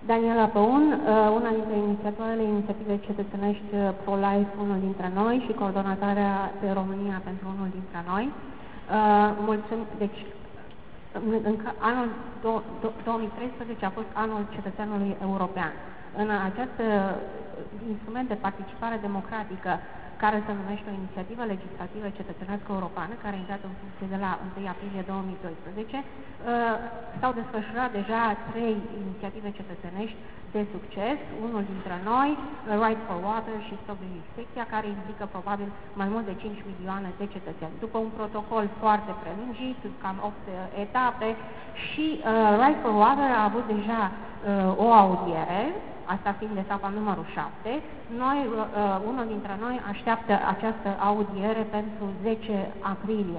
Daniela Păun, una dintre inițiatoarele inițiativei cetățenești pro-life, unul dintre noi, și coordonatoarea pe România pentru unul dintre noi. Mulțumim. Deci, în anul 2013 a fost anul cetățeanului european. În acest instrument de participare democratică, care se numește o inițiativă legislativă cetățenească europeană, care a intrat în funcție de la 1 aprilie 2012, s-au desfășurat deja 3 inițiative cetățenești de succes, unul dintre noi, Right for Water și Stop Vivisecția, care implică probabil mai mult de 5 milioane de cetățeni. După un protocol foarte prelungit, cam 8 etape, și Right for Water a avut deja o audiere, asta fiind etapa numărul 7. Noi, unul dintre noi așteaptă această audiere pentru 10 aprilie.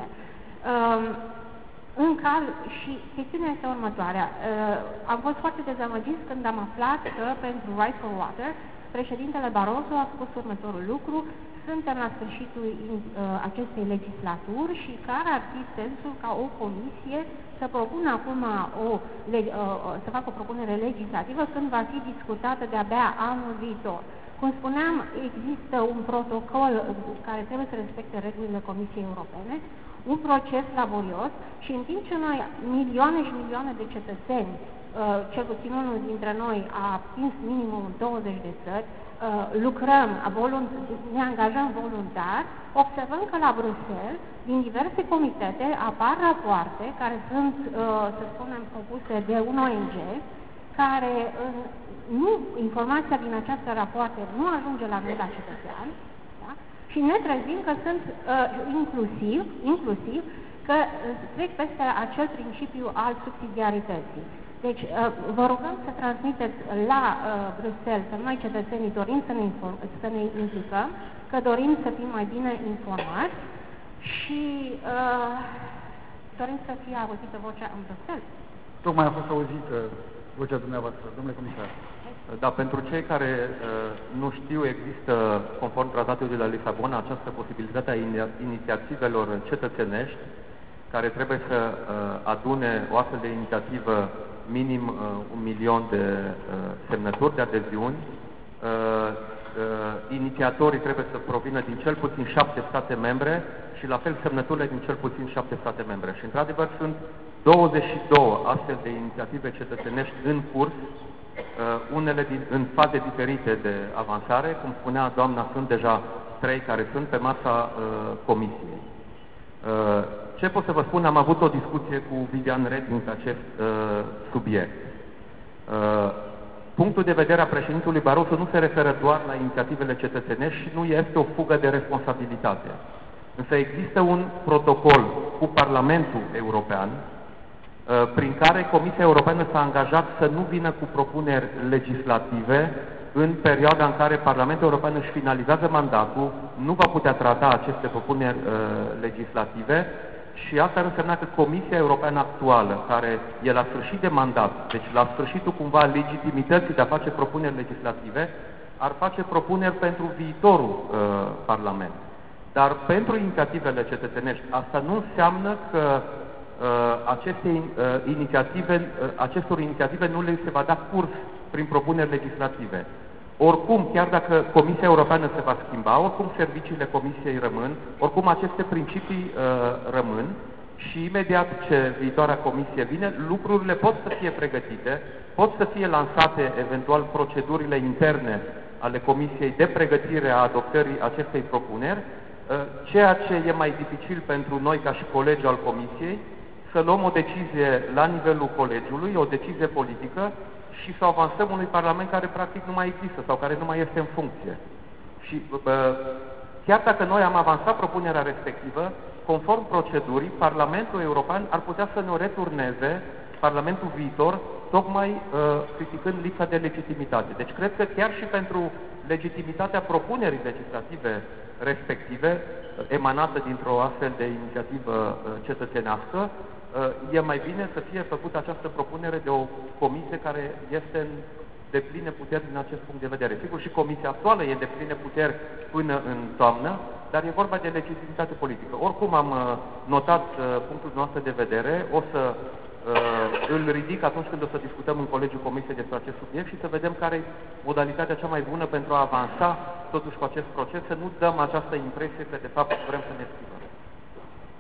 Și chestiunea este următoarea. Am fost foarte dezamăgiți când am aflat că pentru Right for Water președintele Barroso a spus următorul lucru: suntem la sfârșitul acestei legislaturi și care ar fi sensul ca o comisie să propună acum să facă o propunere legislativă când va fi discutată de-abia anul viitor. Cum spuneam, există un protocol care trebuie să respecte regulile Comisiei Europene, un proces laborios, și în timp ce noi, milioane și milioane de cetățeni, cel puțin unul dintre noi a atins minimum 20 de țări, lucrăm, ne angajăm voluntar, observăm că la Bruxelles, din diverse comitete, apar rapoarte care sunt, să spunem, propuse de un ONG, care informația din această rapoarte nu ajunge la noi, la cetățean, da? Și ne trezim că sunt inclusiv că trec peste acel principiu al subsidiarității. Deci, vă rugăm să transmiteți la Bruxelles că noi, cetățenii, dorim să ne implicăm, că dorim să fim mai bine informați și dorim să fie auzită vocea în Bruxelles. Tocmai a fost auzită vocea dumneavoastră, domnule comisar. Da, pentru cei care nu știu, există, conform tratatului de la Lisabona, această posibilitate a inițiativelor cetățenești, care trebuie să adune o astfel de inițiativă minim 1 milion de semnături de adeziuni. Inițiatorii trebuie să provină din cel puțin 7 state membre și la fel semnăturile din cel puțin 7 state membre. Și într-adevăr sunt 22 astfel de inițiative cetățenești în curs, unele în faze diferite de avansare. Cum spunea doamna, sunt deja 3 care sunt pe masa comisiei. Ce pot să vă spun? Am avut o discuție cu Viviane Reding pe acest subiect. Punctul de vedere a președintelui Barroso nu se referă doar la inițiativele cetățenești și nu este o fugă de responsabilitate. Însă există un protocol cu Parlamentul European prin care Comisia Europeană s-a angajat să nu vină cu propuneri legislative în perioada în care Parlamentul European își finalizează mandatul, nu va putea trata aceste propuneri legislative, și asta ar însemna că Comisia Europeană actuală, care e la sfârșit de mandat, deci la sfârșitul cumva legitimității de a face propuneri legislative, ar face propuneri pentru viitorul Parlament. Dar pentru inițiativele cetățenești, asta nu înseamnă că acestor inițiative nu le se va da curs prin propuneri legislative. Oricum, chiar dacă Comisia Europeană se va schimba, oricum serviciile Comisiei rămân, oricum aceste principii rămân, și imediat ce viitoarea Comisie vine, lucrurile pot să fie pregătite, pot să fie lansate eventual procedurile interne ale Comisiei de pregătire a adoptării acestei propuneri, ceea ce e mai dificil pentru noi ca și colegi al Comisiei, să luăm o decizie la nivelul colegiului, o decizie politică, și să avansăm unui Parlament care practic nu mai există sau care nu mai este în funcție. Și chiar dacă noi am avansat propunerea respectivă, conform procedurii, Parlamentul European ar putea să ne returneze Parlamentul viitor, tocmai criticând lipsa de legitimitate. Deci cred că chiar și pentru legitimitatea propunerii legislative respective, emanată dintr-o astfel de inițiativă cetățenească, e mai bine să fie făcută această propunere de o comisie care este în depline puteri din acest punct de vedere. Sigur, și comisia actuală e de pline puteri până în toamnă, dar e vorba de legitimitate politică. Oricum am notat punctul nostru de vedere, o să îl ridic atunci când o să discutăm în Colegiul Comisiei despre acest subiect și să vedem care e modalitatea cea mai bună pentru a avansa totuși cu acest proces, să nu dăm această impresie că de fapt vrem să ne schimbăm.